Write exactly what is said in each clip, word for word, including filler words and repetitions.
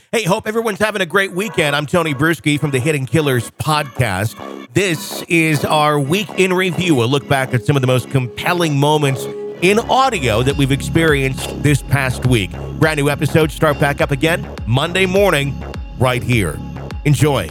Hey, hope everyone's having a great weekend. I'm Tony Bruschi from the Hidden Killers podcast. This is our week in review, a look back at some of the most compelling moments in audio that we've experienced this past week. Brand new episodes start back up again Monday morning right here. Enjoy.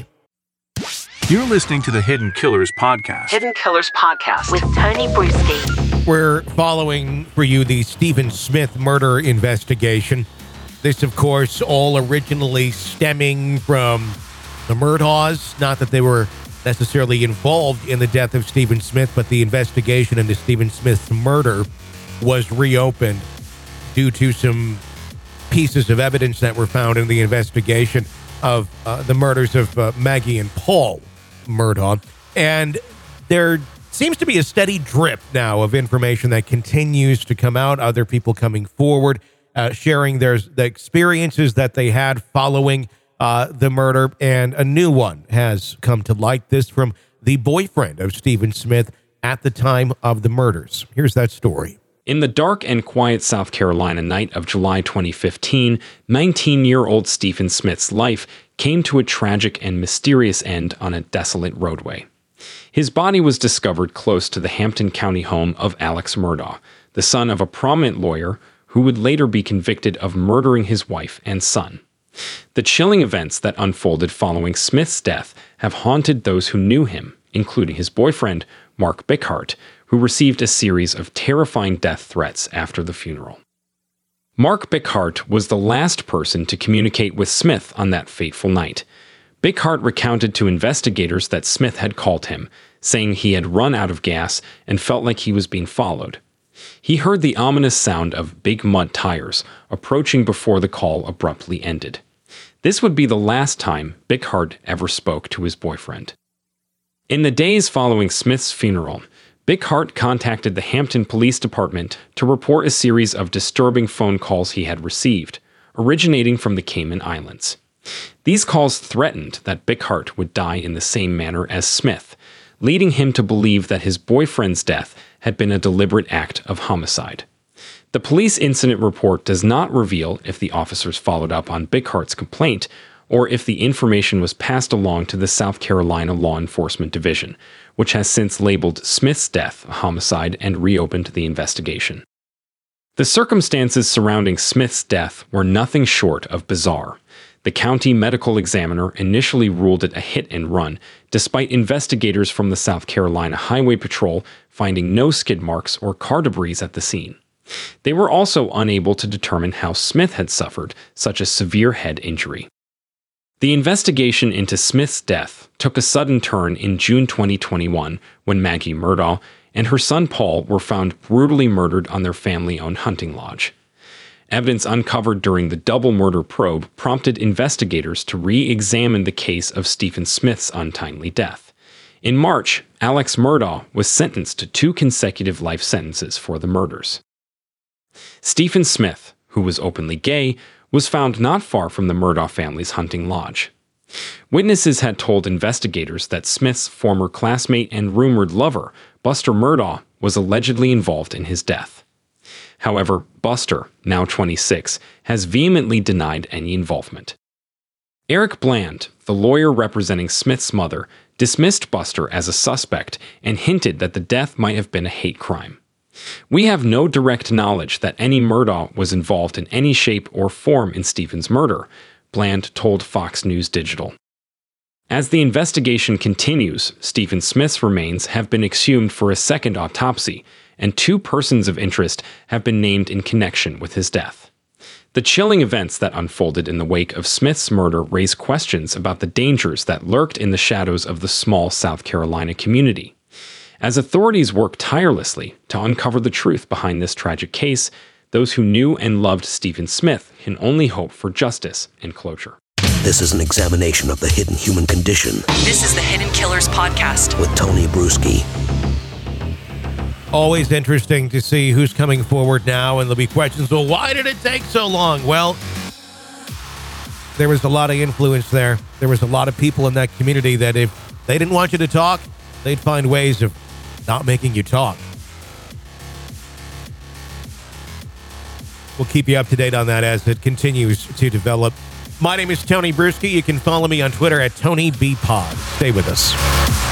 You're listening to the Hidden Killers podcast. Hidden Killers podcast with Tony Bruschi. We're following for you the Stephen Smith murder investigation. This, of course, all originally stemming from the Murdaughs. Not that they were necessarily involved in the death of Stephen Smith, but the investigation into Stephen Smith's murder was reopened due to some pieces of evidence that were found in the investigation of uh, the murders of uh, Maggie and Paul Murdaugh. And there seems to be a steady drip now of information that continues to come out, other people coming forward, Uh, sharing their the experiences that they had following uh, the murder, and a new one has come to light. This from the boyfriend of Stephen Smith at the time of the murders. Here's that story. In the dark and quiet South Carolina night of July twenty fifteen, nineteen-year-old Stephen Smith's life came to a tragic and mysterious end on a desolate roadway. His body was discovered close to the Hampton County home of Alex Murdaugh, the son of a prominent lawyer who would later be convicted of murdering his wife and son. The chilling events that unfolded following Smith's death have haunted those who knew him, including his boyfriend, Mark Bickhart, who received a series of terrifying death threats after the funeral. Mark Bickhart was the last person to communicate with Smith on that fateful night. Bickhart recounted to investigators that Smith had called him, saying he had run out of gas and felt like he was being followed. He heard the ominous sound of big mud tires approaching before the call abruptly ended. This would be the last time Bickhart ever spoke to his boyfriend. In the days following Smith's funeral, Bickhart contacted the Hampton Police Department to report a series of disturbing phone calls he had received, originating from the Cayman Islands. These calls threatened that Bickhart would die in the same manner as Smith, leading him to believe that his boyfriend's death had been a deliberate act of homicide. The police incident report does not reveal if the officers followed up on Bickhart's complaint or if the information was passed along to the South Carolina Law Enforcement Division, which has since labeled Smith's death a homicide and reopened the investigation. The circumstances surrounding Smith's death were nothing short of bizarre. The county medical examiner initially ruled it a hit and run, despite investigators from the South Carolina Highway Patrol finding no skid marks or car debris at the scene. They were also unable to determine how Smith had suffered such a severe head injury. The investigation into Smith's death took a sudden turn in June twenty twenty-one when Maggie Murdaugh and her son Paul were found brutally murdered on their family-owned hunting lodge. Evidence uncovered during the double murder probe prompted investigators to re-examine the case of Stephen Smith's untimely death. In March, Alex Murdaugh was sentenced to two consecutive life sentences for the murders. Stephen Smith, who was openly gay, was found not far from the Murdaugh family's hunting lodge. Witnesses had told investigators that Smith's former classmate and rumored lover, Buster Murdaugh, was allegedly involved in his death. However, Buster, now twenty-six, has vehemently denied any involvement. Eric Bland, the lawyer representing Smith's mother, dismissed Buster as a suspect and hinted that the death might have been a hate crime. We have no direct knowledge that any Murdaugh was involved in any shape or form in Stephen's murder, Bland told Fox News Digital. As the investigation continues, Stephen Smith's remains have been exhumed for a second autopsy, and two persons of interest have been named in connection with his death. The chilling events that unfolded in the wake of Smith's murder raise questions about the dangers that lurked in the shadows of the small South Carolina community. As authorities work tirelessly to uncover the truth behind this tragic case, those who knew and loved Stephen Smith can only hope for justice and closure. This is an examination of the hidden human condition. This is the Hidden Killers podcast with Tony Bruschi. Always interesting to see who's coming forward now, and there'll be questions, well, why did it take so long? Well, there was a lot of influence there. There was a lot of people in that community that if they didn't want you to talk, they'd find ways of not making you talk. We'll keep you up to date on that as it continues to develop. My name is Tony Bruschi. You can follow me on Twitter at Tony B Pod. Stay with us.